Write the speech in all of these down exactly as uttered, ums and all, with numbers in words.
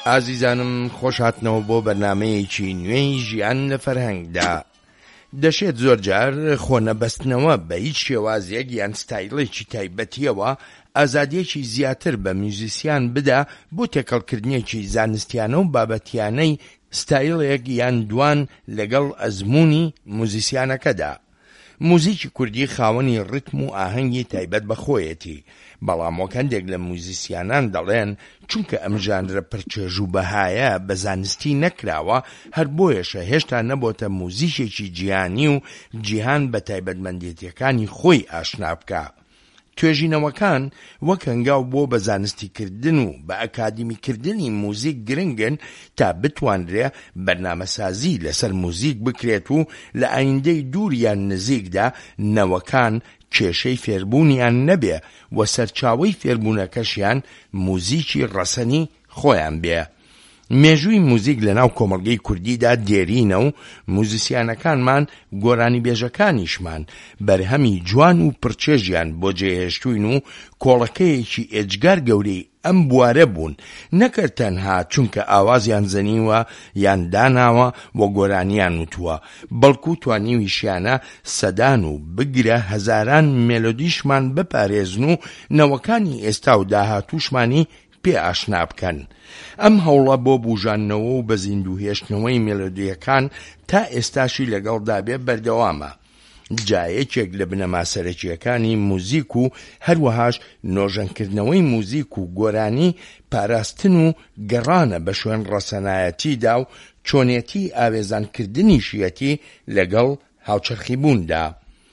ئازیزانم خۆش هاتنەوە بۆ بەرنامەیەکی نوێی ژیان لە فەرهەنگدا. دەشێت زۆر جار خۆنەبەستنەوە بە هیچ شێوازێک یان ستایلێکی تایبەتیەوە ئازادیەکی زیاتر بە میوزیسیان بدا بۆ تێکەڵکردنیەکی زانستیانە و بابەتیانەی ستایلێک یان دوان لەگەڵ ئەزموونی موزیسیانەکەدا. موزیکی کوردی خاوەنی ڕتم و ئاهەنگی تایبەت بەخۆیەتی، بەڵام وەکەندێک لە موزیسیانان دەڵێن چونکە ئەم ژانرە پرچێژ و بەهایە بە زانستی نەکراوە، هەر بۆیەشە هێشتا نەبۆتە موزیکێکی جیهانی و جیهان بە تایبەتمەندێتیەکانی خۆی ئاشنا بکە. توێژینەوەکان وەک هەنگاو بۆ بە زانستیکردن و بە ئەکادیمیکردنی موزیک گرنگن تا بتوانرێ بەرنامەسازی لەسەر موزیک بکرێت و لە ئایندەی دووریان نزیکدا نەوەکان کێشەی فێربوونیان نەبێ و سەرچاوەی فێربوونەکەشیان موزیکی ڕەسەنی خۆیان بێ. مێژووی موزیک لە ناو کۆمەڵگەی کوردیدا دێرینە و موزیسیانەکانمان گۆرانی بێژەکانیشمان بەرهەمی جوان و پرچێژیان بۆ جێهێشتوین و کۆڵەکەیەکی ئێجگار گەورەی ئەم بوارە بوون، نەکرد تەنها چونکە ئاوازیان زەنیوە یان داناوە و گۆرانیان وتووە، بەڵکو توانیویشیانە سەدان و بگرە هەزاران مێلۆدیشمان بپارێزن و نەوەکانی ئێستا و داهاتووشمانی پێ ئاشنا بکەن. ئەم هەوڵە بۆ بوژاننەوە و بە زیندوهێشتنەوەی مێلۆدیەکان تا ئێستاشی لەگەڵدا بێ بەردەوامە. جایەکێک لە بنەما سەرەکیەکانی موزیک و هەروەهاش نۆژەنکردنەوەی موزیک و گۆرانی پاراستن و گەڕانە بە شوێن ڕەسەنایەتیدا و چۆنێتی ئاوێزانکردنیشیەتی لەگەڵ هاوچەرخیبووندا.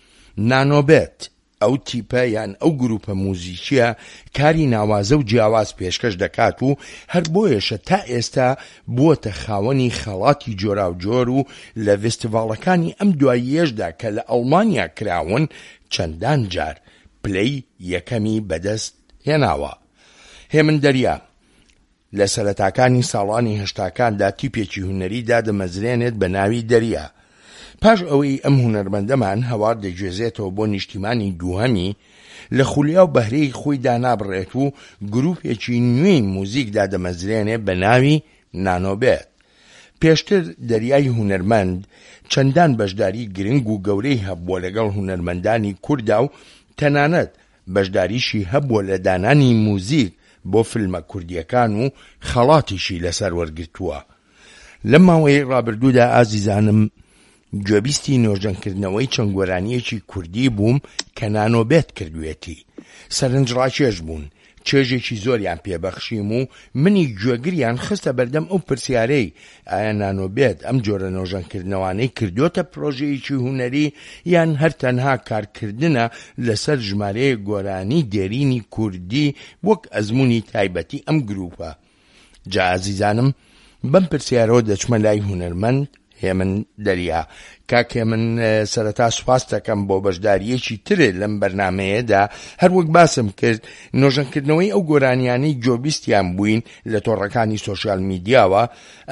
نانۆبێت ئەو تیپە یان ئەو گروپە موزیکیە کاری ناوازە و جیاواز پێشکەش دەکات و هەر بۆیەشە تا ئێستا بووەتە خاوەنی خەڵاتی جۆرا و جۆر و لە فێستیڤاڵەکانی ئەم دواییەشدا کە لە ئەڵمانیا کراون چەندان جار پلەی یەکەمی بەدەست هێناوە. هێمن دەریا لە سەرەتاکانی ساڵانی هەشتاکاندا تیپێکی هونەریدا دەمەزرێنێت بە ناوی دەریا. پاش ئەوەی ئەم هونەرمەندەمان هەوار دەگوێزێتەوە بۆ نیشتیمانی دووهەمی، لە خولیا و بەهرەی خۆی دانابڕێت و گروپێکی نوێی موزیکدا دەمەزرێنێت بە ناوی نانۆبێت. پێشتر دەریای هونەرمەند چەندان بەشداری گرنگ و گەورەی هەبووە لەگەڵ هونەرمەندانی کووردا و تەنانەت بەشداریشی هەبووە لە دانانی موزیک بۆ فیلمە کوردیەکان و خەڵاتیشی لەسەر وەرگرتووە. لەم ماوەی ڕابردوودا ئازیزانم گوێبیستی نۆژەنکردنەوەی چەند گۆرانیەکی کوردی بووم کە نانۆبێت کردوێتی. سەرنجڕاکێش بوون، چێژێکی زۆریان پێبەخشیم و منی گوێگریان خستە بەردەم ئەو پرسیارەی ئایا نانۆبێت ئەم جۆرە نۆژەنکردنەوانەی کردوتە پرۆژەیەکی هونەری یان هەر تەنها کارکردنە لەسەر ژمارەیە گۆرانی دێرینی کوردی وەک ئەزموونی تایبەتی ئەم گروپە. جا ئازیزانم بەم پرسیارەوە دەچمە لای هونەرمەند هێمن دەریا. کاک هێمن، سەرەتا سوپاس دەکەم بۆ بەشداریەکی ترێ لەم بەرنامەیەدا. هەروەک باسم کرد نۆژەنکردنەوەی ئەو گۆرانیانەی گوێبیستیان بووین لە تۆڕەکانی سۆشیال میدیاوە،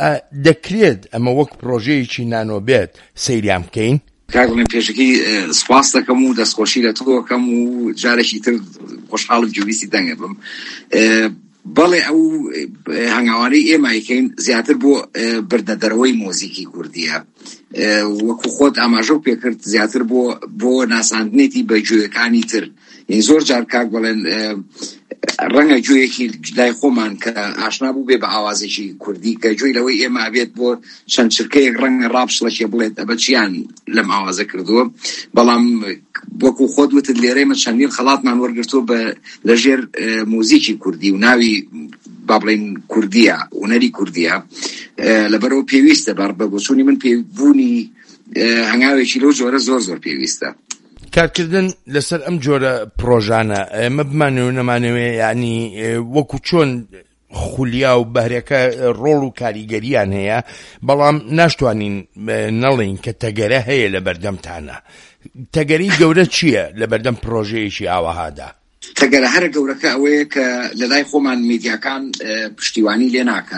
دەکرێت ئەمە وەک پرۆژەیەکی نانۆبێت سەیریان بکەین؟ کاکڵێن پێشەکەی سوپاس دەکەم و دەستخۆشی لە تۆکەم و جارێکی تر خۆشحاڵم گوێبیستی دەنگە بم. بەڵێ ئەو هەنگاوانەی ئێمایکەین زیاتر بۆ بردەدەرەوەی مۆزیکی کوردیە، وەکو خۆت ئاماژە و پێکرد زیاتر بۆ بۆ ناساندنێتی بە گوێیەکانی تر. یعنی زۆر جار کاک بڵێن ڕەنگە گوێیەکی لای خۆمان کە ئاشنا بوو بێ بە ئاوازێکی کوردی کە گوێی لەوەی ئێمە ئەبێت بۆ چەند چرکەیەک ڕەنگە ڕابشڵەکێ بڵێت ئەبە چیان لەم ئاوازە کردووە، بەڵام وەکو خۆت وتت لێرەی من چەندین خەڵاتمان وەرگرتووە بە لەژێر مۆزیکی کوردی و ناوی با بڵێن کوردیە، هونەری کوردیە. لەبەرەوە پێویستە بە بۆچوونی من پێبوونی هەنگاوێکی لەو جۆرە زۆر زۆر پێویستە. کارکردن لەسەر ئەم جۆرە پرۆژانە ئێمە بمانەوە نەمانەوێ، یعنی وەکو چۆن خولیا و بەهرەکە ڕۆڵ و کاریگەریان هەیە، بەڵام ناشتوانین نەڵین کە تەگەرە هەیە لە بەردەمتانە. تەگەری گەورە چییە لە بەردەم پرۆژەیەکی ئاوەهادا؟ تەگەرە هەر گەورەکە ئەوەیە کە لەلای خۆمان میدیاکان پشتیوانی لێ ناکەن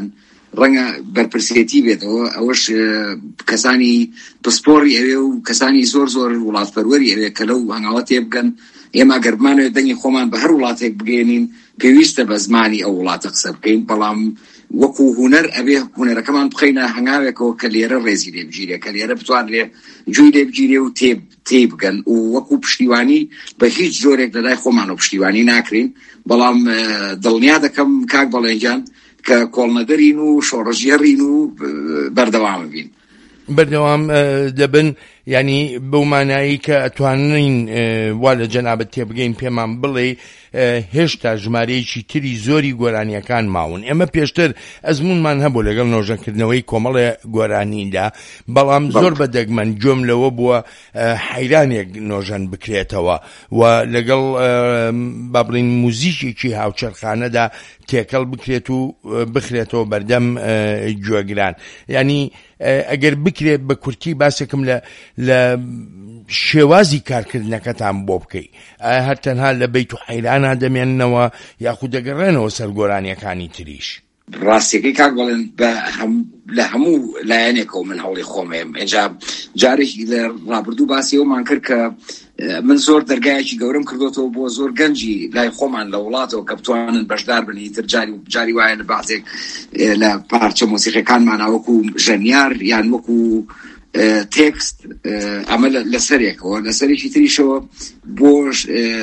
ڕەنگە بەرپرسێتی بێتەوە ئەوەش کەسانی پسپۆڕی ئەوێ و کەسانی زۆر زۆر وڵاتپەروەری ئەوێ کە لەو هەنگاوە تێبگەن ئێمە گەرمانوێت دەنگی خۆمان بە هەر وڵاتێک بگەێنین پێویستە بە زمانی ئەو وڵاتە قسە بکەین بەڵام وەکو هوەر ئەبێ هوەرەکەمان بخەینە هەنگاوێکەوە کە لێرە ڕێزی لێ بگیرێ کە لێرە بتوانرێ جووی لێ بگیرێ و تێ بگەن و وەکو پشتیوانی بە هیچ جۆرێک لەلای خۆمانەوە پشتیوانی ناکرین بەڵام دڵنیا دەکەم کاک بەڵێنجان کە کۆڵنەدەرین و شۆڕژێڕین و بەردەوامە بین بەردەوام دەبن ینی بەو مانایی کە ئەتوانین وا لە جەنابەت تێبگەین پێمان بڵێ هێشتا ژمارەیەکی تری زۆری گۆرانیەکان ماون ئێمە پێشتر ئەزمونمان هەبوو لەگەڵ نۆژەکردنەوەی کۆمەڵێ گۆرانیدا بەڵام زۆر بەدەگمەن جۆم لەوە بووە حەیرانێک نۆژەن بکرێتەوە و لەگەڵ با بڵین موزیکێکی هاوچەرخانەدا تێکەڵ بکرێت و بخرێتەوە بەردەم گوێگران ینی ئەگەر بکرێت بە کورتی باسێکم لە لە شێوازی کارکردنەکەتان بۆ بکەی هەر تەنها لە بەیت و حەیرانە دەمێننەوە یاخود دەگەڕێنەوە سەر گۆرانیەکانی تریش ڕاستیەکەی کاک بڵێن لە هەموو لایەنێکەوە من هەوڵی خۆمێم ئێجا جارێکی لە ڕابردوو باسی ئەومان کرد کە من زۆر دەرگایەکی گەورم کردوتەوە بۆ زۆر گەنجی لای خۆمان لە وڵاتەوە کە بتوانن بەشدار بن ئیتر جاری جاری وایە لە بەعزێک لە پارچە مۆسیقیەکانمان وەکو ژەنیار یان وەکو تێکست ئەمە لەسەرێکەوە لەسەرێکی تریشەوە بۆش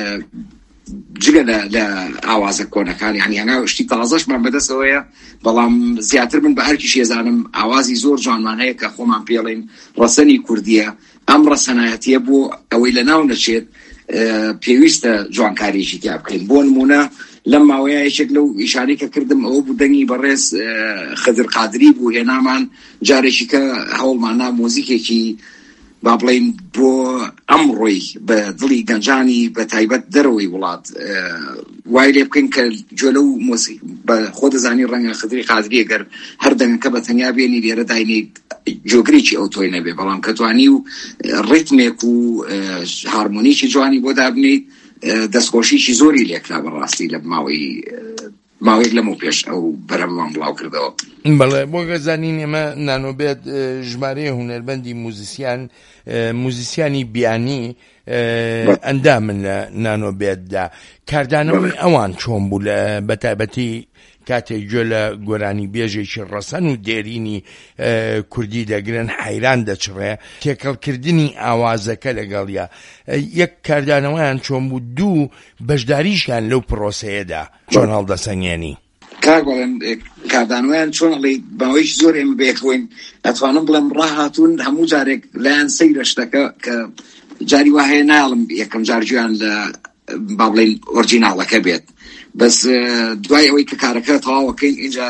جگە لە ئاوازە کۆنەکان یعنی هەنگاو شتی تازەشمان بەدەستەوەیە بەڵام زیاتر من بە هەرکیش ێزانم ئاوازی زۆر جوانمان هەیە کە خۆمان پێڵێن ڕەسەنی کوردیە ئەم ڕەسەنایەتیە بۆ ئەوەی لە ناو نەچێت پێویستە جوانکاریشی تیا بکەین بۆ نمونە لەم ماوەیە یەکێک لەو ئیشارەی کە کردم ئەوە بوو دەنگی بەڕێز خەدر قادری بوو هێنامان جارێکی کە هەوڵمانە مۆزیکێکی با بڵین بۆ ئەمڕۆی بە دڵی گەنجانی بە تایبەت دەرەوەی وڵات وای لێ بکەین کە جۆ لەو مۆسیق بە خۆ دەزانی ڕەنگە خەدری قادری ئەگەر هەر دەنگەکە بە تەنیا بێنی لێرە داینێ جۆگرێکی ئەو تۆی نەبێ بەڵام کە توانی و ڕیتمێک و هارمۆنیکی جوانی بۆ دابنیت دەستخۆشیی زۆری لێکرا بەڕاستی لە ماوەی ماوەیەک لەمە پێش ئەو بەرەمەوان بڵاو کردەوە بەڵێ بۆ گەزانین ئێمە نانۆبێت ژمارەیە هونەربەندی موزیسیان موزیسیانی بیانی ئەندامن لە نانۆبێتدا کاردانەوەی ئەوان چۆن بوو لە بەتایبەتی کاتێک گوێ لە گۆرانی بێژێکی ڕەسەن و دێرینی کوردی دەگرن حەیران دەچڕێ تێکەڵکردنی ئاوازەکە لەگەڵیا یەک کاردانەوەیان چۆن بوو دوو بەشداریشیان لەو پرۆسەیەدا چۆن هەڵدەسەنگێنی کاگوڵێن کاردانەوەیان چۆن ئەڵێ باوەیەکی زۆر ئێمە بێکڵین ئەتوانم بڵێم ڕاهاتوون هەموو جارێک لایەن سەیرە شتەکە کە جاری وا هەیە ناڵم یەکەم جار گویان لە با بڵێن ئۆرجیناڵەکە بێت بەس دوای ئەوەی کە کارەکە تەواوەکەین اینجا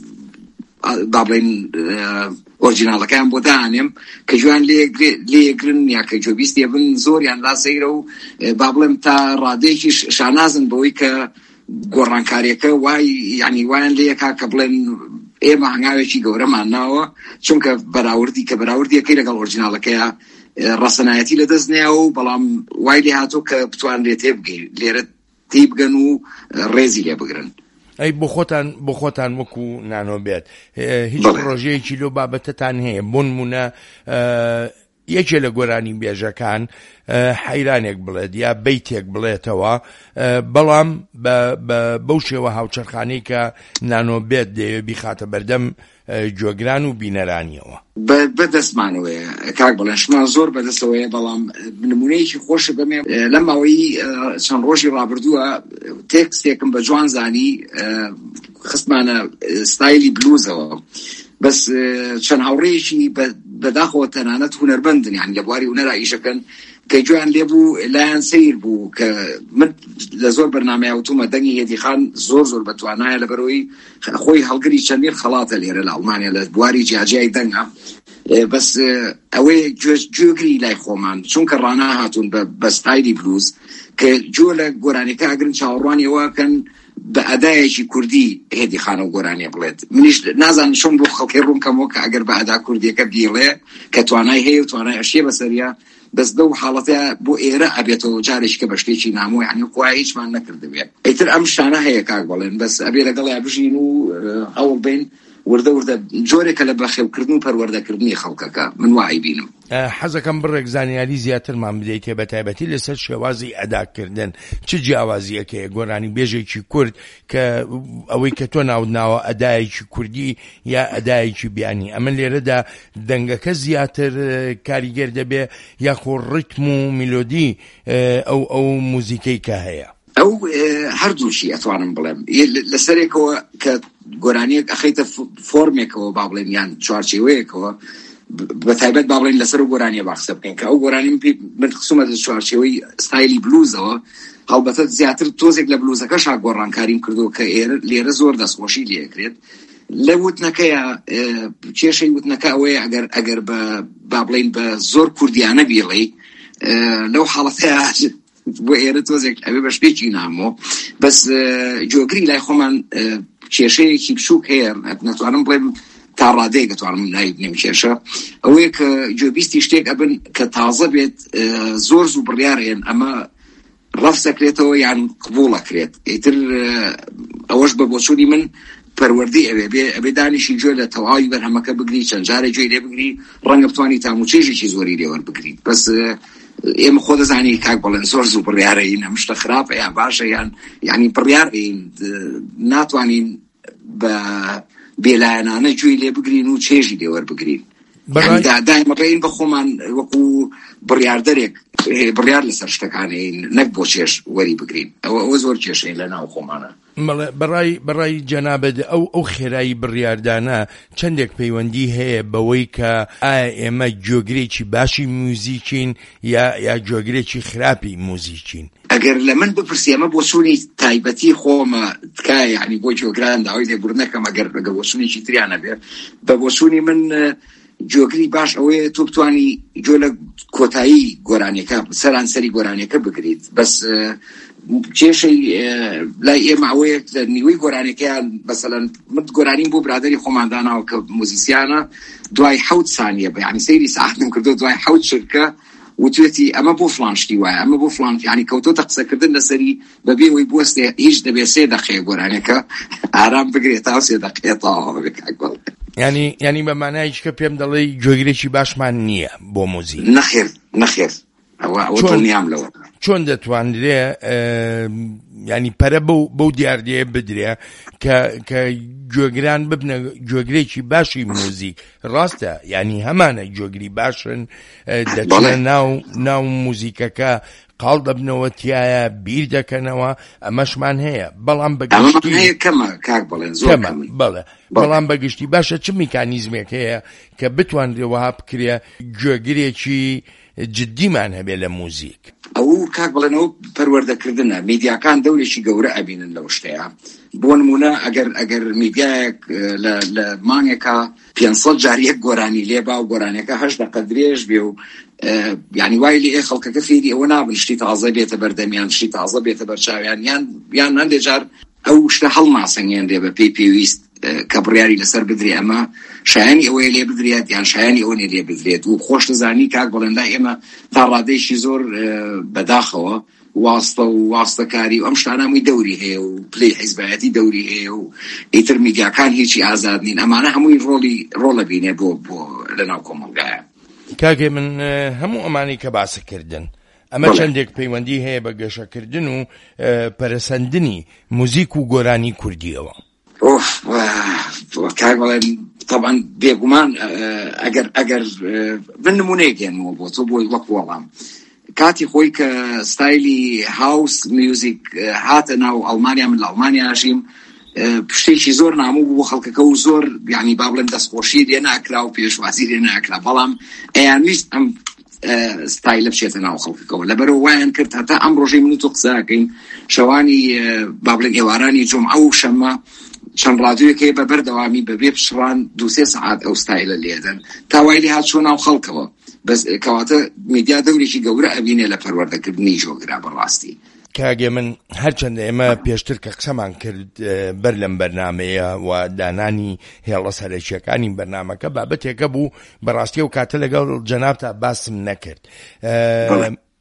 با بڵێن ئۆرجیناڵەکەیان بۆ دانێم کە جوان لێگرن یا کە جۆبیستی بن زۆریان لا سەیرە و با بڵێم تا ڕادەیەکی شانازن بەوەی کە گۆڕانکاریەکە وای یعنی وایان لێیەکا کە بڵێن ئێمە هەنگاوێکی گەورەمان ناوە چونکە بەراوردی کە بەراوردیەکەی لەگەڵ ئۆرجیناڵەکەیە ڕەسەنایەتی لە دەست نیا و بەڵام وای لێ هاتۆ کە بتوانرێت تێبگەین لێرە تی بگەن و ڕێزی لێ بگرن ئەی بۆ خۆتان بۆ خۆتان وەکو نانۆبێت هیچ ڕۆژەیەکی لەو بابەتەتان هەیە بۆ نمونە یەکێ لە گۆرانی بێژەکان حەیرانێک بڵێت یا بەیتێک بڵێتەوە بەڵام بەو شێوە هاوچەرخانەی کە نانۆبێت دەیەوێت بیخاتە بەردەم گوێگران و بینەرانیەوە بەدەستمانەوەیە کاک بڵێن شمان زۆر بەدەستەوەیە بەڵام نمونەیەکی خۆشە بەمێ لەم ماوەی چەند ڕۆژی ڕابردووە تێکستێکم بە جوان زانی خستمانە ستایلی بلوزەوە بەس چەند هاوڕێیەکی بەداخەوە تەنانەت هونەربەندن یان لە بواری هونەرا ئیشەکەن کە گویان لێبوو لایەن سیر بوو کە من لە زۆر بەرنامەیە وتومە دەنگی هێدی خان زۆر زۆر بەتوانایە لەبەرەوەی خۆی هەڵگری چەندین خەڵاتە لێرە لە ئەڵمانیا لە بواری جیاجیای دەنگە بەس ئەوەی گوێگری لای خۆمان چونکە ڕانا هاتوون بە ستایلی بلوز کە گوێ لە گۆرانیەکە ئەگرن چاوەڕوانیەوەکەن بە ئەدایەکی کوردی هێدی خانە و گۆرانیە بڵێت منیش نازانم چۆن بۆ خەڵکی ڕوونکەمەوە کە ئەگەر بە ئەدا کوردیەکە بیڵێ کە توانای هەیە و توانای ئەشیە بەسەریە بەس دەو حاڵەتە بۆ ئێرە ئەبێتەوە جارێکی کە بە شتێکی نامۆ یعنی خۆی هیچمان نەکردبێت ئیتر ئەم شتانە هەیە کاک بڵێن بەس ئەبێ لەگەڵ یا بژین و هەوڵ بین وردە وردە جۆرێکە لە بەخێوکردن و پەروەردەکردنی خەڵکەکە من وای بینم. حەزەکەم بڕێک زانیاری زیاترمان بدەیتێ بە تایبەتی لەسەر شێوازی ئەداکردن چ جیاوازیەکەیە گۆرانی بێژێکی کورد کە ئەوەی کە تۆ ناوناوە ئەدایەکی کوردی یا ئەدایەکی بیانی ئەمە لێرەدا دەنگەکە زیاتر کاریگەر دەبێ یاخۆ ڕیتم و میلۆدی ئەو ئەو موزیکەی کە هەیە؟ ئەو هەردووشی ئەتوانم بڵێم لەسەرێکەوە کە گۆرانیەک ئەخەیتە فۆرمێکەوە با بڵێن یان چوارچێوەیەکەوە بە تایبەت با بڵێن لەسەر گۆرانیە باخسە بکەین کە ئەو گۆرانی من خصومەت چوارچێوەی ستایلی بلوزەوە هەڵبەتە زیاتر تۆزێک لە بلوزەکەشا گۆڕانکاریم کردو کە ئێرە لێرە زۆر دەستخۆشی لێکرێت لە وتنەکەیە کێشەی وتنەکە ئەوەیە ئەگەر ئەگەر بە با بڵێن بە زۆر کوردیانە بیڵێ لەو حاڵەتەیە بۆ ئێرە تۆزێک ئەوێ بە شتێکی نامۆ بەس جۆگری لای خۆمان کێشەیەکی بچووک هەیە نەتوانم بڵێم تا ڕادەیە دەتوانم ناوی بنێم کێشە ئەوەیە کە جۆبیستی شتێک ئەبن کە تازە بێت زۆر زوو بڕیارێن ئەمە ڕەفز دەکرێتەوە یان قبوڵەکرێت ئیتر ئەوەش بە بۆچوونی من پەروەردەی ئەوێ بێ ئەبێ دانیشی گوێ لە تەواوی بەرهەمەکە بگری چەند جارێک گوێی لێ بگری ڕەنگە بتوانی تاموچێژێکی زۆری لێوەربگریت بەس ئێمە خۆ دەزانی کاک بڵێن زۆر زوو بڕیارەین ئەم شتە خراپە یان باشە یان یعنی بڕیارین ناتوانین بە بێلایەنانە گوێی لێ بگرین و چێژی لێوەربگرین دائما ڕێین بە خۆمان وەکو بڕیاردەرێک بڕیار لەسەر شتەکانین نەک بۆ چێژ وەری بگرین ئەوە زۆر کێشەین لە ناو خۆمانە. بەڕای بەڕای جەنابەت ئەو ئەو خێرایی بڕیاردانە چەندێک پەیوەندی هەیە بەوەی کە ئایا ئێمە جۆگرێکی باشی موزیکین یا یا جۆگرێکی خراپی موزیکین؟ ئەگەر لە من بپرسی ئەمە بۆ چوونی تایبەتی خۆمە تکایە یعنی بۆ جۆگران داوای لێبوردنەکەم ئەگەر بەگە بۆ چوونێکی تریانە بێ بە بۆ چوونی من جۆگری باش ئەوەیە تۆ بتوانی جۆ لە کۆتایی گۆرانیەکە سەرانسەری گۆرانیەکە بگریت بەس کێشەی لای ئێمە ئەوەیە لە نیوەی گۆرانیەکەیان بەسەلەن من گۆرانیم بۆ برادەری خۆمانداناوە کە موزیسیانە دوای حەوت سانیە بە یعنی سەیری ساعتم کردو دوای حەوت شرکە وتوێتی ئەمە بۆ فلان شتی وایە ئەمە بۆ فلان یعنی کەوتۆتە قسەکردن لەسەری بەبێ ئەوەی بوەستێ هیچ دەبێت سێ دەقەیە گۆرانیەکە ئارام بگرێت تا سێ دەقەیە تەواو بێت کاکبەڵ ینی ینی بە مانایش کە پێم دەڵێ جۆگرێکی باشمان نییە بۆ موزیک. نەخێر نەخێر ئەوە دڵنیام لەوە. چۆن دەتوانرێ ینی پەرە بەو دیاردەیە بدرێ کە کە جۆگران ببنە جۆگرێکی باشی موزیک؟ ڕاستە ینی هەمانە جۆگری باشن دەچنە ناو ناو موزیکەکە قاڵ دەبنەوە تایە بیر دەکەنەوە ئەمەشمان هەیە بەڵام بەگشتی کەمە کاک بڵێن زۆر بەڵێ بەڵام بەگشتی باشە چ میکانیزمێک هەیە کە بتوانرێەوە بکرێ گوێگرێکی جدیمان هەبێ لە موزیک؟ ئەو کاک بڵێنەوە پەروەردەکردنە میدیاکان دەورێکی گەورە ئەبینن لەو شتەیە بۆ نمونە ئەگەر ئەگەر میدیایەک لە مانگێکە پێنج جاریەک گۆرانی لێبا و گۆرانەکە هەشت دەقە درێژ بێ و یعنی وای لێ خەڵکەکە فێری ئەوە نابن شتی تازە بێتە بەردەمیان شتی تازە بێتە بەرچاویان یان یان هەندێک جار ئەو شتە هەڵناسەنگێنرێ بە پێی پێویست کە بڕیاری لەسەر بدرێ ئەمە شایانی ئەوەیە لێ بدرێت یان شایانی ئەوە لێ بدرێت و خۆش دەزانی کاک بڵێندا ئێمە تا ڕادەیەکی زۆر بەداخەوە واستە و واستەکاری و ئەم شتانەمووی دەوری هەیە و پلەی حیزبایەتی دەوری هەیە و ئیتر میدیاکان هیچی ئازاد نین ئەمانە هەمووی ڕۆڵی ڕۆڵە بینێ بۆ بۆ لەناو کۆمەڵگایە. کاکێ من هەموو ئەمانی کە باسەکردن ئەمە چەندێک پەیوەندی هەیە بە گەشەکردن و پەرەسەندنی موزیک و گۆرانی کوردیەوە. کاک بڵێن طبعا بێگومان ئەگەر ئەگەر من نمونەیەکێنەوە بۆ تۆ بۆی وەک وەڵام کاتی خۆی کە ستایلی هاوس میوزیک هاتە ناو ئەڵمانیا من لە ئەڵمانیا ژیم پشتێکی زۆر ناموو بوو خەڵکەکە و زۆر یعنی با بڵێن دەستخۆشی لێ ناکرا و پێشوازی لێ ناکرا بەڵام ئەیانویست ئەم ستایلە بچێتە ناو خەڵکەکەەوە لەبەرەوە وایان کرد هەتا ئەم ڕۆژەی من و تۆ قسەکەین شەوانی با بڵێن ئێوارانی جومعە و شەممە چەند ڕادیۆیەکەی بە بەردەوامی بەبێ پشڕان دو سێ سەعات ئەو ستایلە لێدەن تاوای لێ هات چۆ ناو خەڵکەوە بەس کەواتە میدیا دەورێکی گەورە ئەبینێ لە پەروەردەکردنی جۆگرا بەڕاستی. کاگێ من هەرچەندە ئێمە پێشتر کە قسەمان کرد بەر لەم بەرنامەیە و دانانی هێڵە سەرەکیەکانی بەرنامەکە بابەتێکە بوو بەڕاستی و کاتە لەگەڵ جەنابتا باسم نەکرد.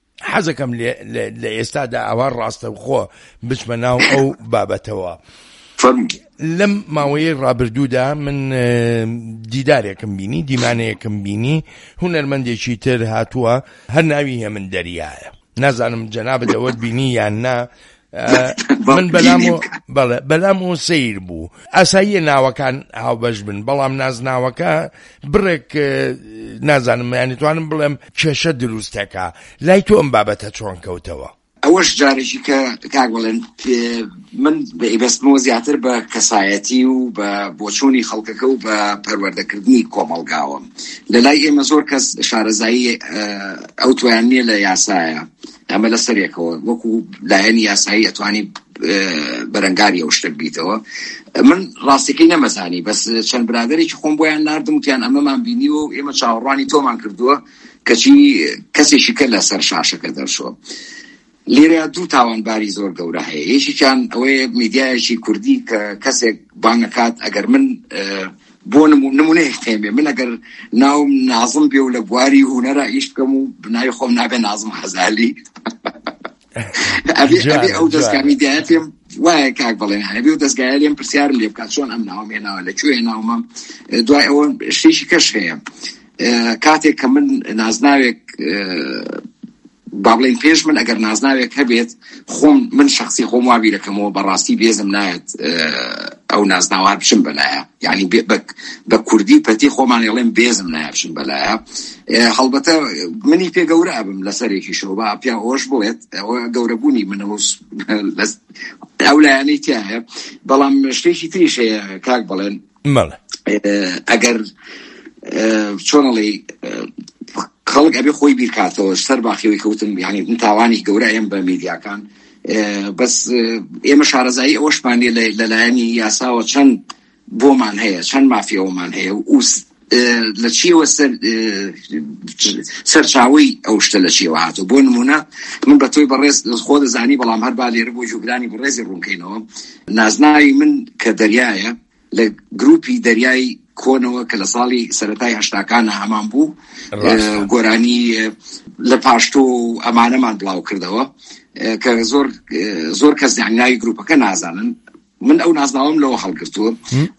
حەزەکەم لە ئێستادا ئاوا ڕاستەوخۆ بچمە ناو ئەو بابەتەوە. لەم ماوەیە ڕابردوودا من دیدارێکم بینی دیمانەیەکم بینی هونەرمەندێکی تر هاتووە هەر ناوی هێمن دەریایە نازانم جەنابەت ئەوەت بینی یان نا من بەلام بەلام و سیر بوو ئاساییە ناوەکان هاوبەش بن بەڵام نازناوەکە بڕێک نازانم یانیتوانم بڵێم کێشە دروستەکە لای تۆ ئەم بابەتە چۆن کەوتەوە ئەوەش جارێکی کە کاک بڵێن من بەئیبەستمەوە زیاتر بە کەسایەتی و بە بۆچوونی خەڵکەکە و بە پەروەردەکردنی کۆمەڵگاوم لە لای ئێمە زۆر کەس شارەزایی ئەو تویان نییە لە یاسایە ئەمە لە سەرێکەوە وەکو لایەنی یاسایی ئەتوانی بەرەنگاری ئەو شتێک بیتەوە من ڕاستیەکەی نەمەزانی بەس چەند برادێکی خۆم بۆیان ناردم وتیان ئەمەمان بینی و ئێمە چاوەڕوانی تۆمان کردووە کەچی کەسێکی کە لە سەر شاشەکە دەرشۆ لێرە دوو تاوانباری زۆر گەورە هەیە یەکێکیان ئەوەیە میدیایەکی کوردی کە کەسێک بانگەکات ئەگەر من بۆ نمونەیەک تێمێ من ئەگەر ناوم نازم بێ و لە بواری هونەرە ئیش بکەم و بناوی خۆم نابێ نازم حەزالی ئەبێ ئەو دەستگا میدیایەتێم وایە کاک بڵێن هەبێ و دەستگایە لێم پرسیار لێ بکات چۆن ئەم ناوم هێناوە لەکوێ هێناومە دوای ئەوە شتێکی کەش هەیە کاتێک کە من نازناوێک با بڵێن پێش من ئەگەر نازناوێک هەبێت خۆم من شخصی خۆم وابی دەکەمەوە بەڕاستی بێزم نایەت ئەو نازناوە بچم بەلایە یعنی بە کوردی پەتی خۆمان ڵێم بێزم نایە بچم بەلایە هەڵبەتە منی پێ گەورە ئەبم لەسەرێکی شەو با پیا ئەوەش بڵێت ئەوە گەورەبوونی منەوە ئەو لایەنەی تایە بەڵام شتێکی تریش هەیە کاک بڵێن ئەگەر چۆنەڵێ خەڵک ئەبێ خۆی بیرکاتەوە سەر باخیەوەی کەوتم یعنی من تاوانی گەورەیەم بە میدیاکان بەس ئێمە شارەزایی ئەوەشمانێ لەلایەنی یاساوە چەند بۆمان هەیە چەند مافیەوەمان هەیە و لە چیەوە سەرچاوەی ئەو شتە لە چیەوە هاتوو بۆ نمونە من بە تۆی بەڕێز خۆ دەزانی بەڵام هەر با لێرە بۆ جوگرانی بەڕێزی ڕوونکەینەوە نازناوی من کە دەریایە لە گروپی دەریای کۆنەوە کە لە ساڵی سەرەتای هەشتاکانە هەمان بوو گۆرانی لە پاشتۆ ئەمانەمان بڵاو کردەوە کە زۆر زۆر کەس ناوی گروپەکە نازانن من ئەو نازناوم لەوە هەڵگرتووە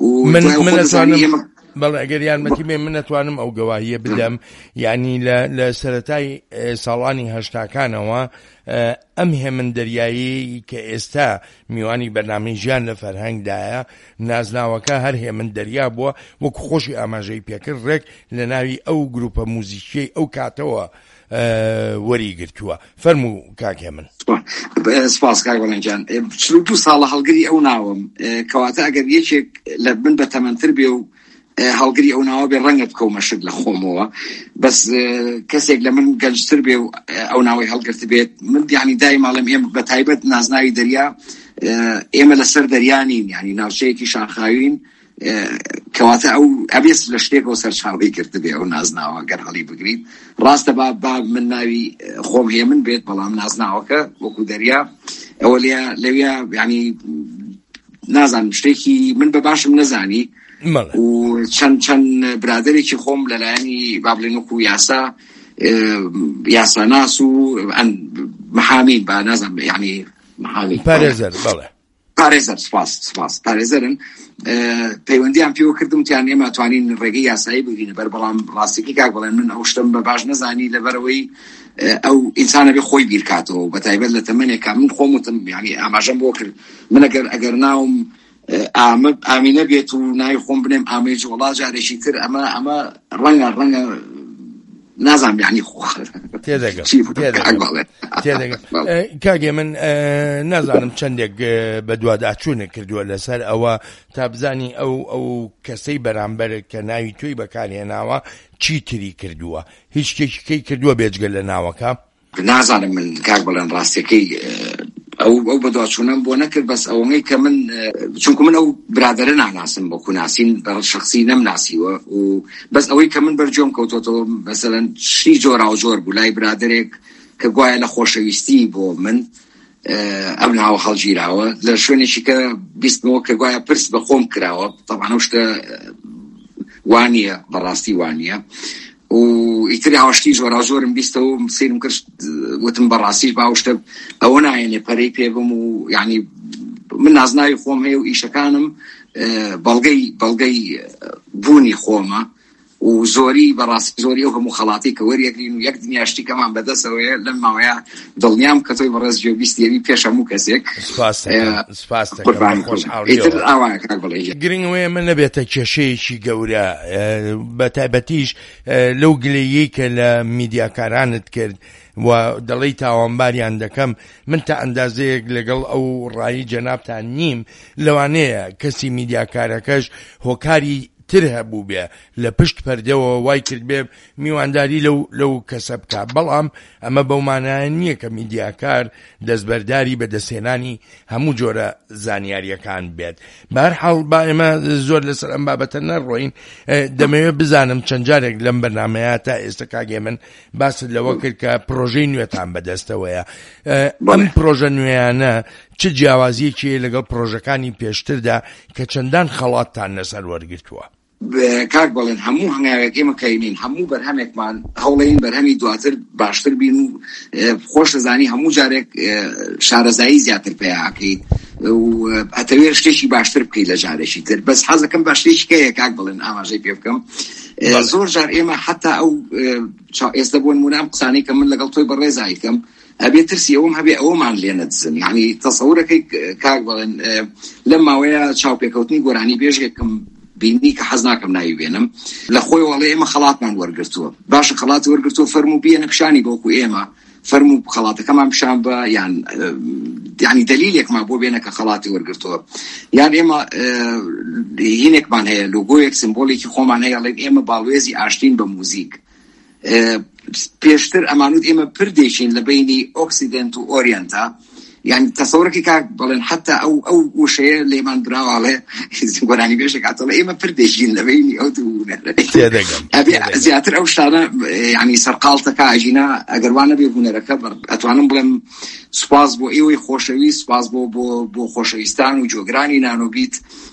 و بەڵێ ئەگەر یارمەتی بێ من نەتوانم ئەو گەواهیە بدەم یعنی لە سەرەتای ساڵانی هەشتاکانەوە ئەم هێمن دەریایی کە ئێستا میوانی بەرنامەی ژیان لە فەرهەنگدایە نازناوەکە هەر هێمن دەریا بووە وەکو خۆشی ئاماژەی پێکرد ڕێک لە ناوی ئەو گروپە موزیکیەی ئەو کاتەوە وەریگرتووە فەرموو کاکێ من سپاس کاک وەڵەنجان چل و دوو ساڵە هەڵگری ئەو ناوم کەواتە ئەگەر یەکێک لە من بە تەمەنتر بێ و هەڵگری ئەو ناوە بێ ڕەنگت بکەومە شت لە خۆمەوە بەس کەسێک لە من گەنجتر بێ و ئەو ناوەی هەڵگرت بێت من یعنی دایماڵم ئێمە بە تایبەت نازناوی دەریا ئێمە لەسەر دەریانین یعنی ناوچەیەکی شاخاوین کەواتە ئەو ئەبێت لە شتێکەوە سەرچاوەی کرد بێ ئەو نازناوە گەر هەڵی بگریت ڕاستە با با من ناوی خۆم هەیە من بێت بەڵام نازناوەکە وەکو دەریا ئەوە لەوێ یعنی نازانم شتێکی من بە باشم نەزانی و چەند چەند برادێکی خۆم لەلایەنی با بڵێن وەکو یاسا یاساناس و محامین با نازانم یعنی محامین پارێزەر بەڵێ پارێزەر سپاس سپاس پارێزەرن پەیوەندیان پێوە کردم تیان ئێمە توانین ڕێگەی یاسایی بگرین بەر بەڵام ڕاستیەکەی کاک بڵێن من ئەو شتم بە باش نەزانی لەبەرەوەی ئەو ئینسانە بێ خۆی بیرکاتەوە بە تایبەت لە تەمەنێکە من خۆم وتم یعنی ئاماژەم بۆ کرد من ئەگەر ئەگەر ناوم ئامینە بێت و ناوی خۆم بنێم ئامێ جوڵا جارێکی تر ئەمە ئەمە ڕەنگە ڕەنگە نازانم یعنی کاگێ من نازانم چەندێک بە دوواداچوونە کردووە لەسەر ئەوە تا بزانی ئەو ئەو کەسەی بەرامبەر کە ناوی توی بەکارهێناوە چی تری کردووە هیچ کێکی کردووە بێجگە لە ناوەکە نازانم من کاک بڵێن ڕاستیەکەی ئەو ئەو بەدواچوونم بۆ نەکرد بەس ئەوەی کە من چونکە من ئەو برادەرە ناناسم بۆ کوناسین بە شخصی نەمناسیوە و بەس ئەوەی کە من بەرجۆم کەوتۆتەوە مەسەلەن شتی جۆرا و جۆر بوو لای برادێک کە گوایە لە خۆشەویستی بۆ من ئەم ناوە هەڵگیراوە لە شوێنێکی کە بیستمەوە کە گوایە پرس بە خۆم کراوە تەبعاً ئەو شتە وانییە بەڕاستی وانییە و ئیتری هاوشتی جۆرا زۆرم بیستەوە سیرم کرد وتم بەڕاستی باوشتە ئەوە نایەنێ پەرەی پێ بم و یعنی من نازناوی خۆم هەیە و ئیشەکانم بەڵگەی بەڵگەی بوونی خۆمە و زۆری بەڕاستی زۆری ئەو هەموو خەڵاتی کە وەریەگرین و یەک دنیاشتی کەمان بەدەستەوەیە لەم ماوەیە دڵنیام کە تۆی بەڕێز گوێبیستیەوی پێش هەموو کەسێک گرنگەوەیە من نەبێتە کێشەیەکی گەورە بە تایبەتیش لەو گلەیەی کە لە میدیاکارانت کرد و دەڵی تاوانباریان دەکەم من تا ئەندازەیەک لەگەڵ ئەو ڕایی جەنابتان نیم لەوانەیە کەسی میدیاکارەکەش هۆکاری تر هەبوو بێ لە پشت پەردەوە وای کرد بێ میوانداری لەو لەو کەسە بکە بەڵام ئەمە بەومانایە نییە کە میدیاکار دەستبەرداری بەدەستێنانی هەموو جۆرە زانیاریەکان بێت بەهەرحاڵ با ئێمە زۆر لەسەر ئەم بابەتە نەڕۆین دەمەوێت بزانم چەند جارێک لەم بەرنامەیە تا ئێستا کاگێ من باست لەوە کرد کە پرۆژەی نوێتان بەدەستەوەیە ئەم پرۆژە نوێیانە چ جیاوازیەکی لەگەڵ پرۆژەکانی پێشتردا کە چەندان خەڵاتتان لەسەر وەرگرتووە کاک بەڵێن هەموو هەنگاوێک ئێمە کەینین هەموو بەرهەمێکمان هەوڵین بەرهەمی دواتر باشتر بین و خۆش دەزانی هەموو جارێک شارەزایی زیاتر پێیاکەیت و ئەتەوێت شتێکی باشتر بکەیت لە جارێکی تر بەس حەزەکەم بە شتێکی کەیە کاک بڵێن ئاماژەی پێ بکەم زۆر جار ئێمە حتا ئەو ئێستا بۆ نمونە ئەم قسانەی کە من لەگەڵ تۆی بەڕێزایکەم ئەبێ ترسی ئەوم هەبێ ئەوەمان لێ نەدزن یعنی تەسەورەکەی کاک بڵێن لەم ماوەیە چاوپێکەوتنی گۆرانی بێژێکم بینی کە حەز ناکەم ناوی بێنم لە خۆی وەڵێ ئێمە خەڵاتمان وەرگرتووە باشە خەڵاتی وەرگرتووە فەرموو بێنە پیشانی بۆکو ئێمە فەرموو خەڵاتەکەمان پیشان بە یان یعنی دلیلێکمان بۆ بێنە کە خەڵاتی وەرگرتووە یان ئێمە هینێکمان هەیە لۆگۆیەک سمبۆلێکی خۆمان هەیە ئەڵێن ئێمە باڵوێزی ئاشتین بە موزیک پێشتر ئەمانوت ئێمە پردێکین لە بینی ئۆکسیدنت و ئۆریەنتا يعني تصورك كاك بلن حتى او او وشيء اللي ما ندراو عليه زين بيشك عطله ايه ما فردشين لبيني او تقول ابي زياتر او شانا يعني سرقالتك اجينا اقروانا بيبون ركب اتوانم بلم سپاس بو ایوی خوشوی سپاس بو بو بو خوشویستان و جوگرانی نانو بیت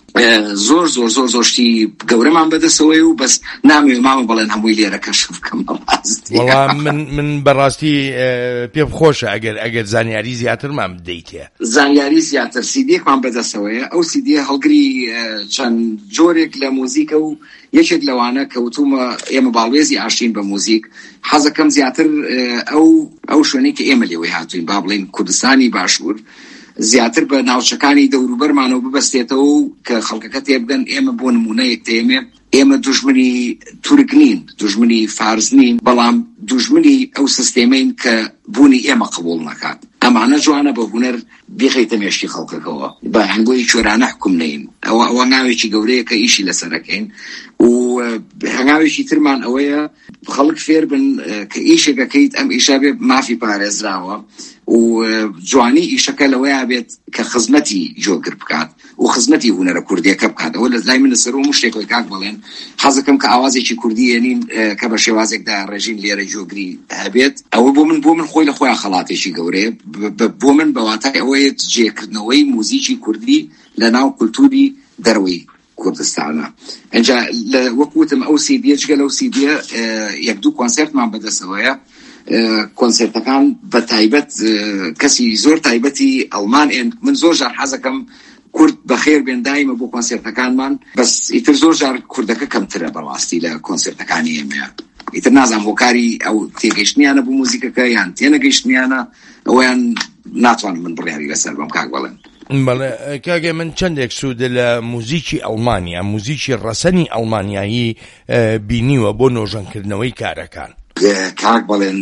زور زور زور زورشتی گەورەمان بەدەستەوەی و بەس نامێ مامە بەڵێن هەمووی لێرە کەشف بکەم وەڵام من من بەڕاستی پێم خۆشە ئەگەر ئەگەر زانیاری زیاترمان بدەیتێ زانیاری زیاتر سیدیەکمان بەدەستەوەیە ئەو سیدیە هەڵگری چەند جۆرێک لە موزیکە و یەکێک لەوانە کەوتومە ئێمە باڵێزی ئاشتین بە موزیک حەزەکەم زیاتر ئەو ئەو شوێنەی کە ئێمە لێوەی هاتوین با بڵێن کوردستانی باشوور زیاتر بە ناوچەکانی دەوروبەرمانەوە ببەستێتەوە کە خەڵکەکە تێبگەن ئێمە بۆ نمونەیەک تێمێ ئێمە دوژمنی تورک نین دوژمنی فارس نین بەڵام دوژمنی ئەو سیستێمەین کە بوونی ئێمە قبوڵ نەکات ئەمانە جوانە بە هونەر بێخەیتە مێشتی خەڵکەکەوە بە هەنگۆی چۆرانە حکوم نین ئەوە ئەوە هەنگاوێکی گەورەیە کە ئیشی لەسەرەکەین و هەنگاوێکی ترمان ئەوەیە خەڵک فێر بن کە ئیشێکەکەیت ئەم ئیشا بێ مافی پارێزراوە و جوانی ئیشەکە لەوەیە بێت کە خزمەتی جۆگر بکات و خزمەتی هونەرە کوردیەکە بکات ئەوە لە لای من لەسەر و شتێکەوەی کاک بڵێن حەزەکەم کە ئاوازێکی کوردی هێنین کە بە شێوازێکدا ڕێژین لێرە جۆگری هەبێت ئەوە بۆ من بۆ من خۆی لە خۆیان خەڵاتێکی گەورەیە بۆ من بەواتای ئەوەیە جێکردنەوەی موزیکی کوردی لە ناو کولتوری دەروەی کوردستانە ئەنجا وەکوتم ئەو سیدیە جگە لەو سیدیە یەک دوو کۆنسێرتمان بەدەستەوەیە کۆنسێرتەکان بە تایبەت کەسی زۆر تایبەتی ئەڵمان من زۆر جار حەزەکەم کورد بەخێر بێن دایمە بۆ کۆنسێرتەکانمان بەس ئیتر زۆر جار کوردەکە کەمترە بەڕاستی لە کۆنسێرتەکانی ئێمە ئیتر نازانم هۆکاری ئەو تێگەیشتنیانە بۆ موزیکەکە یان تێنەگەیشتنیانە ئەویان ناتوانم من بڕیاری لەسەر بەم کاک بڵێن بەڵێ کاگە من چەندێک سوودە لە موزیکی ئەڵمانیا موزیکی ڕەسەنی ئەڵمانیایی بینیوە بۆ نۆژەنکردنەوەی کارەکان کاک بڵێن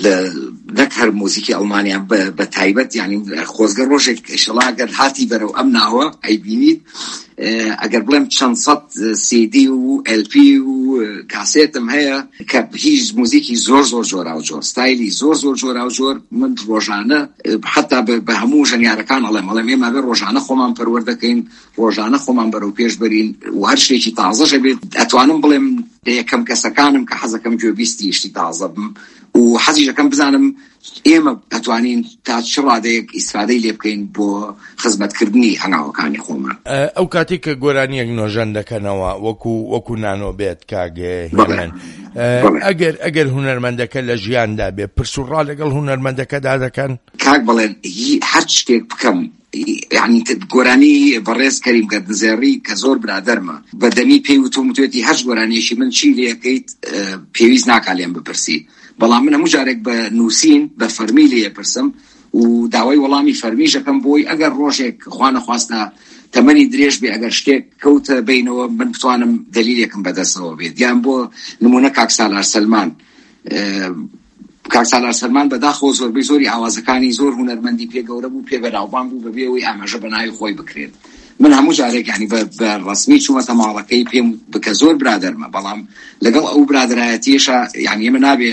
نەک هەر موزیکی ئەڵمانیا بە تایبەت یعنی خۆزگە ڕۆژێک ئێشەڵاگەر هاتی بەرەو ئەم ناوە ئەیبینیت ئەگەر بڵێم چەند سەد سیدی و ئەلپی و کاسێتم هەیە کە هیچ موزیکی زۆر زۆر جۆرا و جۆر ستایلی زۆر زۆر جۆرا و جۆر من ڕۆژانە حتا بە هەموو ژەنیارەکان ئەڵێم ئەڵێم ئێمە بێ ڕۆژانە خۆمان پەروەردەکەین ڕۆژانە خۆمان بەرەو پێش بەرین و هەر شتێکی تازەشە بێت ئەتوانم بڵێم یەکەم کەسەکانم کە حەزەکەم گوێبیستی شتی تازە بم و حەزیشەکەم بزانم ئێمە ئەتوانین تا چ ڕادەیەک ئیسفادەی لێ بکەین بۆ خزمەتکردنی هەنگاوەکانی خۆمان ئەو کاتێک کە گۆرانیەک نۆژەن دەکەنەوە وەکو وەکو نانۆ بێت کاگێن ئەگەر ئەگەر هونەرمەندەکە لە ژیاندا بێ پرسوڕا لەگەڵ هونەرمەندەکەدا دەکەن کاک بڵێن هەر شتێک بکەم يعني گۆرانی بەڕێز کەریم گەردنزێڕی کە زۆر برادەرمە بەدەمی پێی وتم توێتی هەر گۆرانیشی من چی لێکەیت پێویست ناکا لێم بپرسی بەڵام من هەموو جارێک بە نووسین بە فەرمی لێ پرسم و داوای وەڵامی فەرمیشەکەم بۆی ئەگەر ڕۆژێک خوا نەخواستە تەمەنی درێژ بێ ئەگەر شتێک کەوتە بینەوە من بتوانم دلیلێکم بەدەستەوە بێت یان بۆ نمونە کاک سالار سەلمان کاک سالار سەلمان بەداخەوە زۆربەی زۆری ئاوازەکانی زۆر هونەرمەندی پێ گەورە بوو پێ بەناوبانگ بوو بەبێەوەی ئاماژە بەناوی خۆی بکرێت من هەموو جارێک یعنی بە ڕسمی چوومەتە ماڵەکەی پێم بکە زۆر برادەرمە بەڵام لەگەڵ ئەو برادرایەتیشە یعنی ئێمە نابێ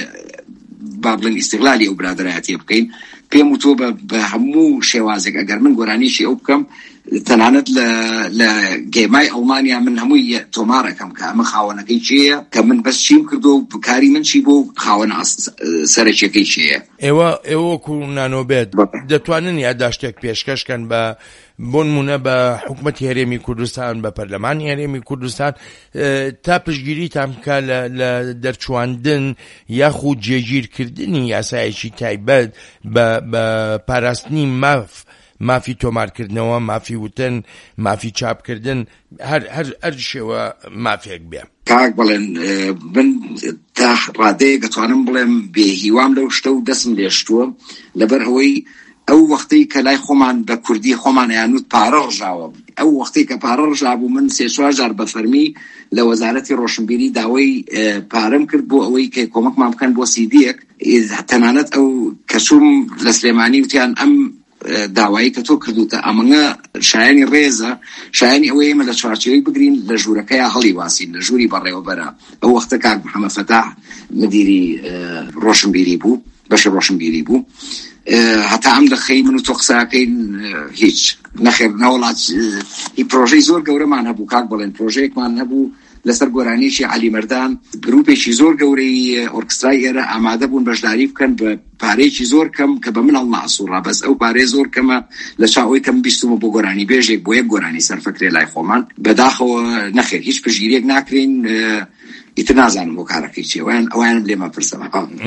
با بڵێن ئیستیغلالی ئەو برادرایەتی بکەین پێم وتۆ بە هەموو شێوازێک ئەگەر من گۆرانیشی ئەو بکەم تەنانەت لە گێمای ئەڵمانیا من هەمووی تۆمارەکەم کە ئەمە خاوەنەکەی چییە کە من بەس چیم کردو و بکاری من چی بۆ خاوەنە سەرەکیەکەی چییە ئێوە ئێوەکو نانۆبێت دەتوانن یادداشتێک پێشکەشکەن بە بۆ نمونە بە حکوومەتی هەرێمی کوردستان بە پەرلەمانی هەرێمی کوردستان تا پشتگیریتان بکە لە دەرچواندن یاخود جێگیرکردنی یاسایەکی تایبەت بە پاراستنی ماف مافی تۆمارکردنەوە مافی وتن مافی چاپکردن هەر شێوە مافێک بێ کاک بڵێن من تا ڕادەیە دەتوانم بڵێم بێهیوام لەو شتە و دەسم لێشتووە لەبەر ئەوەی ئەو وەختەی کە لای خۆمان بە کوردی خۆمان یانوت پارە ڕژاوە ئەو وەختەی کە پارە ڕژابوو من سێ چوار جار بە فەرمی لە وەزارەتی ڕۆشنبیری داوای پارەم کرد بۆ ئەوەی کە کۆمەکمان بکەن بۆ سیدیەک تەنانەت ئەو کەچووم لە سلێمانی وتیان ئەم داوایی کە تۆ کردوتە ئەمەنگە شایانی ڕێزە شایانی ئەوەی ئێمە لە چوارچێوەی بگرین لە ژوورەکەیە هەڵی واسین لە ژووری بەڕێوەبەرە ئەو وەختە کاک محەممەد فەتاح مدیری ڕۆشنبیری بوو بەشی ڕۆشنبیری بوو هەتا ئەم دەخەی من و تۆ قساکەین هیچ نەخێر نەوەڵات هی پرۆژەی زۆر گەورەمان هەبوو کاک بڵێن پرۆژەیەکمان هەبوو لەسەر گۆرانیشی عەلی مەردان گروپێکی زۆر گەورەی ئۆرکسترای ئێرە ئامادە بوون بەشداری بکەن بە پارەیەکی زۆر کەم کە بە من هەڵناسووڕا بەس ئەو پارەی زۆر کەمە لە چاوەی کەم بیستمە بۆ گۆرانی بێژێک بۆ یەک گۆرانی سەرفەکرێ لای خۆمان بەداخەوە نەخێر هیچ پژگیرێک ناکرین ئیتر نازانم بۆ کارەکەی چێ ئەویانم لێمە پرسەمە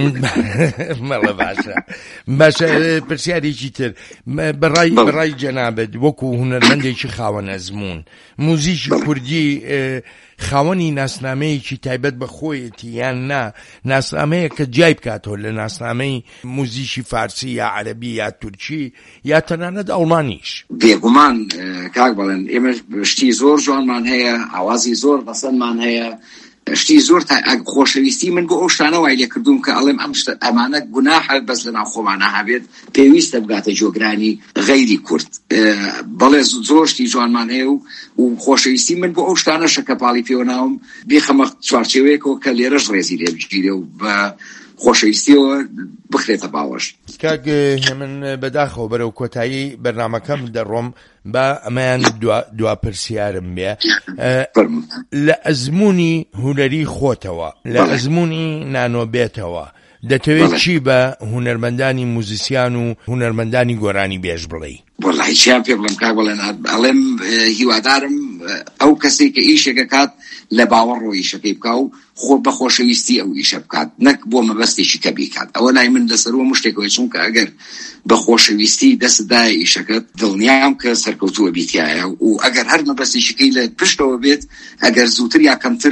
مەڵە باشە باشە پرسیارێکی تر بەڕای جەنابەت وەکو هونەرمەندێکی خاوەن ئەزموون موزیکی کوردی خاوەنی ناسنامەیەکی تایبەت بە خۆیەتی یان نا ناسنامەیە کە جای بکاتەوە لە ناسنامەی موزیکی فارسی یا عەرەبی یا تورکی یا تەنانەت ئەڵمانیش بێگومان کاک بڵێن ئێمە شتی زۆر جوانمان هەیە ئاوازی زۆر بەسەندمان هەیە شتی زۆر خۆشەویستی من بۆ ئەو شتانە وای لێ کردوم کە ئەڵێم ئەم ئەمانە گوناحە بەس لە ناو خۆمانە هەبێت پێویستە بگاتە جۆگرانی غەیری کورد بەڵێ زۆر شتی جوانمان هەیە و خۆشەویستی من بۆ ئەو شتانەشە کە پاڵی پێوە ناوم بێخەمە چوارچێوەیەکەوە کە لێرەش ڕێزی لێ بگیرێ و بە خۆشەویستیەوە بخرێتە باوەش کاک من بەداخەوە بەرەو کۆتایی بەرنامەکەم دەڕۆم بە ئەمەیان دوا پرسیارم بێ لە ئەزمموی هونەری خۆتەوە لە ئەزمموی نانۆبێتەوە دەتەوێت چی بە هونەرمەندانی موزیسیان و هونەرمەندانی گۆرانی بێژ بڵێ وەڵاهی چیان پێ بڵێم کاک بڵێن ئەڵێم هیوادارم ئەو کەسێک کە ئیشێکە کات لە باوەڕۆ ئیشەکەی بکە و خۆ بە خۆشەویستی ئەو ئیشە بکات نەک بۆ مەبەستێکی کە بیکات ئەوە لای من لەسەرەوە مشتێکەوەی چونکە ئەگەر بە خۆشەویستی دەستدای ئیشەکەت دڵنیام کە سەرکەوتووە بیتیایە و ئەگەر هەر مەبەستێکەکەی لە پشتەوە بێت ئەگەر زووتر یا کەمتر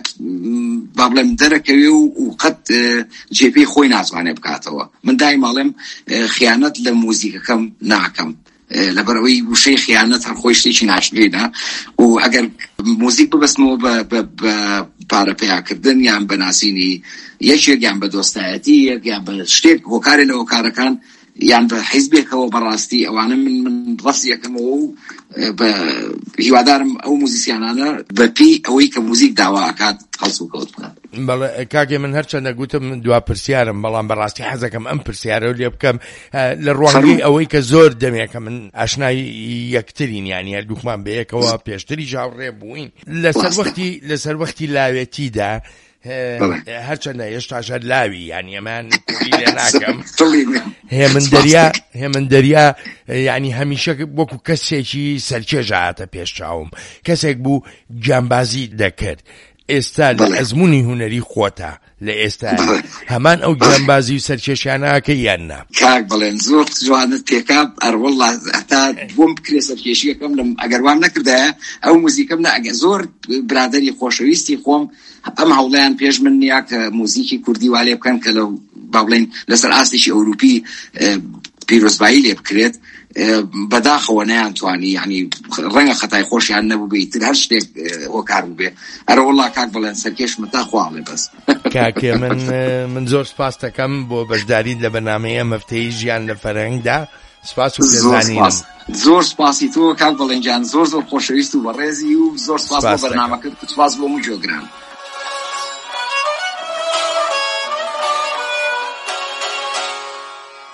با بڵێم دەرەکەوێ و قەت جێپەی خۆی ناتوانێ بکاتەوە من دایماڵێم خیانەت لە موزیکەکەم ناکەم لەبەرەوەی وشەی خیانەت هەر خۆی شتێکی ناشرێنە و ئەگەر موزیک ببەستمەوە بە پارە پێیاکردن یان بە ناسینی یەکێک یان بە دۆستایەتی یەک یان بە شتێک هۆکارێ لە هۆکارەکان یان بە حیزبێکەوە بەڕاستی ئەوانە من من ڕەست یەکەمەوە و بە هیوادارم ئەو موزیسیانانە بەپی ئەوەی کە موزیک داوا ئەکات هەڵس و کەوت بکات بەڵێ کاکێ من هەرچەندە گوتم دوا پرسیارم بەڵام بەڕاستی حەزەکەم ئەم پرسیارە لێ بکەم لە ڕوانگەی ئەوەی کە زۆر دەمێکە من ئاشنای یەکترین یانی هەردووکمان بەیەکەوە پێشتری ژاوڕێ بووین لەسەر وەختی لەسەر وەختی لاوێتیدا هەرچەندە هێشتاشە لاوی یانی ئەمان لێ ناکەم هێمندەریا هێمندەریا یعنی هەمیشە وەکو کەسێکی سەرکێژە هاتە پێش چاوم کەسێک بوو جامبازی دەکرد ئێستا لە ئەزمموی هونەری خۆتە لە ئێستا هەمان ئەو گیانبازی و سەرکێشانەکە یاننا کاک بڵێن زۆر جوانت تێکا ئەروەڵا هەتا بۆم بکرێ سەرکێشیەکەم لەم ئەگەر وام نەکردایە ئەو موزیکەم نە زۆر برادەری خۆشەویستی خۆم ئەم هەوڵیان پێش من نییە کە موزیکی کوردی وا لێ بکەن کە لەو با بڵێن لەسەر ئاستێکی ئەوروپی پیرۆزبایی لێ بکرێت بەداخەوە نەیانتوانی ینی ڕەنگە خەتای خۆشیان نەبوو بیتر هەر شتێک هۆکار بوو بێ ئەرە وەڵا کاک بڵێن سەرکێشمە تا خواڵێ بەس کاکێ من من زۆر سپاس دەکەم بۆ بەشداریت لە بەنامەیە مەفتەی ژیان لە فەرهەنگدا سپاس و پێزانینم زۆر سپاسی تۆ کاک بڵێن جان زۆر زۆر خۆشەویست و بەڕێزی و زۆر سپاس بۆ بەرنامەکەت سپاس بۆ موجۆگران